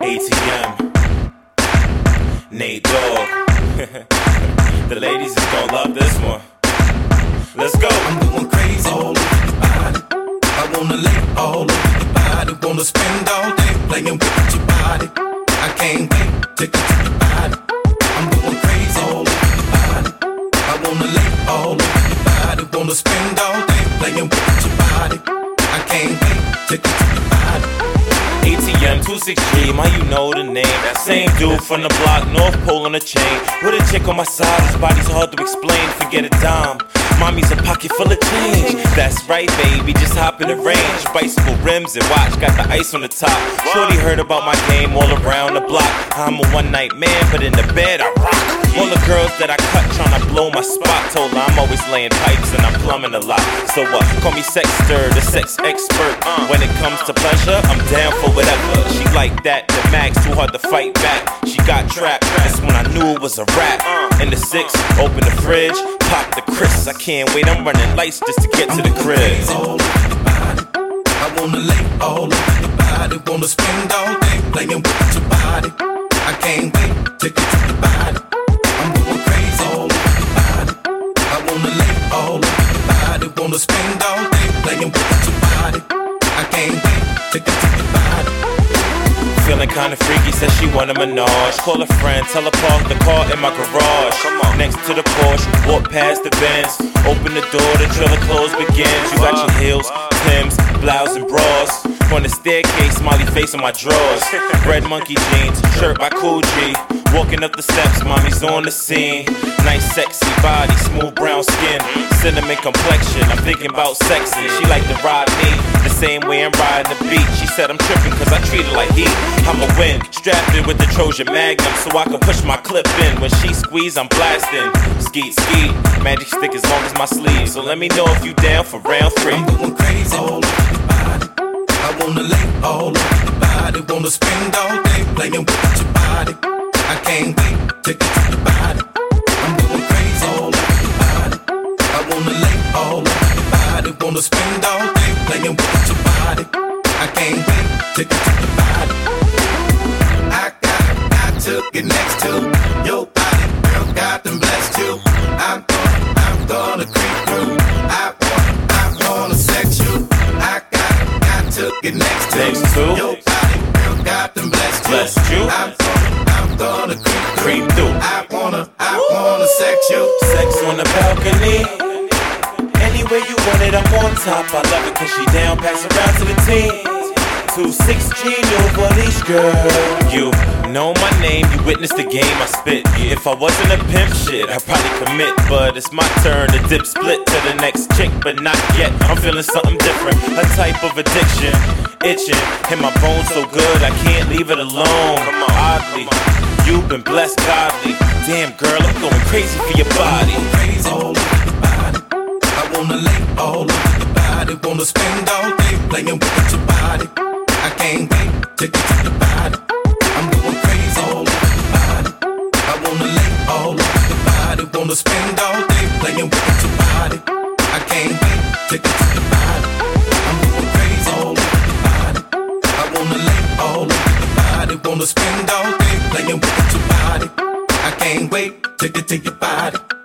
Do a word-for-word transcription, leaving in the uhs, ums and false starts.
A T M, Nate Dogg. The ladies is gonna love this one. Let's go. I'm going crazy all over your body. I wanna lay all over your body. Wanna spend all day playing with your body. I can't wait to get to your body. I'm going crazy all over your body. I wanna lay all over your body. Wanna spend all day playing with your body. I can't wait to get to your body. A T M twenty-six G, my you know the name. That same dude from the block, North Pole on the chain. With a chick on my side, his body's hard to explain. Forget a dime, mommy's a pocket full of change. That's right, baby, just hop in the range. Bicycle rims and watch, got the ice on the top. Shorty heard about my game all around the block. I'm a one night man, but in the bed I rock. All the girls that I cut tryna blow my spot. Told her I'm always laying pipes and I'm plumbing a lot. So what, uh, call me Sexter, the sex expert. When it comes to pleasure, I'm down for whatever. She like that, the max, too hard to fight back. She got trapped, that's when I knew it was a rap. In the six, open the fridge, pop the Chris. I can't wait, I'm running lights just to get to the crib. All over your body. I wanna lay all over your body. Wanna spend all day playing with your body. I can't wait to get to your body. I'm going crazy all over your body. I wanna lay all over your body. Wanna spend all day playing with your body. I can't wait to get to your body. Feeling kinda freaky, says she want a menage. Call a friend, tell her park the car in my garage. Come on. Next to the Porsche, walk past the Benz. Open the door, the trailer close begins. You got your heels, Timbs, blouse and bras. On the staircase, smiley face on my drawers. Red monkey jeans, shirt by Cool G. Walking up the steps, mommy's on the scene. Nice sexy body, smooth brown skin. Cinnamon complexion, I'm thinking about sexing. She like to ride me, the same way I'm riding the beat. She said I'm tripping cause I treat her like heat. I'ma win, strapped in with the Trojan Magnum so I can push my clip in. When she squeeze, I'm blasting. Skeet, skeet, magic stick as long as my sleeve. So let me know if you down for round three. I'm going crazy all over your body. I wanna lay all over your body. Wanna spend all day playing with your body. I can't wait to get to your body. I'm going crazy all over your body. I wanna lay all over your body. Wanna spend all day playing with your body. I can't wait to get to your body. I got, got to get next to your body. Girl, God them blessed you. I'm gonna, I'm gonna creep through. I wanna, I wanna sex you. I got, got to get next to Next to your body. Girl, God them blessed you. Blessed you. I'm gonna, I'm gonna creep through. Creep through. I wanna, I wanna sex you. Sex on the balcony. Anywhere you want it, I'm on top. I love it cause she down, pass around to the team. twenty-six G, new leash, girl. You know my name, you witness the game I spit. If I wasn't a pimp shit, I'd probably commit. But it's my turn to dip split to the next chick, but not yet. I'm feeling something different, a type of addiction. Itching, and my bones so good, I can't leave it alone. Come on, oddly, you've been blessed godly. Damn girl, I'm going crazy for your body. I'm crazy all over your body. I wanna lay all over your body. Wanna spend all day playing with your body. I can't wait to get to your body. I'm going crazy all over your body. I wanna lay all over your body. Wanna spend all day playing with your body. I can't wait to get to your body. I'm going crazy all over your body. I wanna lay all over your body. Wanna spend all day playing with your body. I can't wait to get to your body.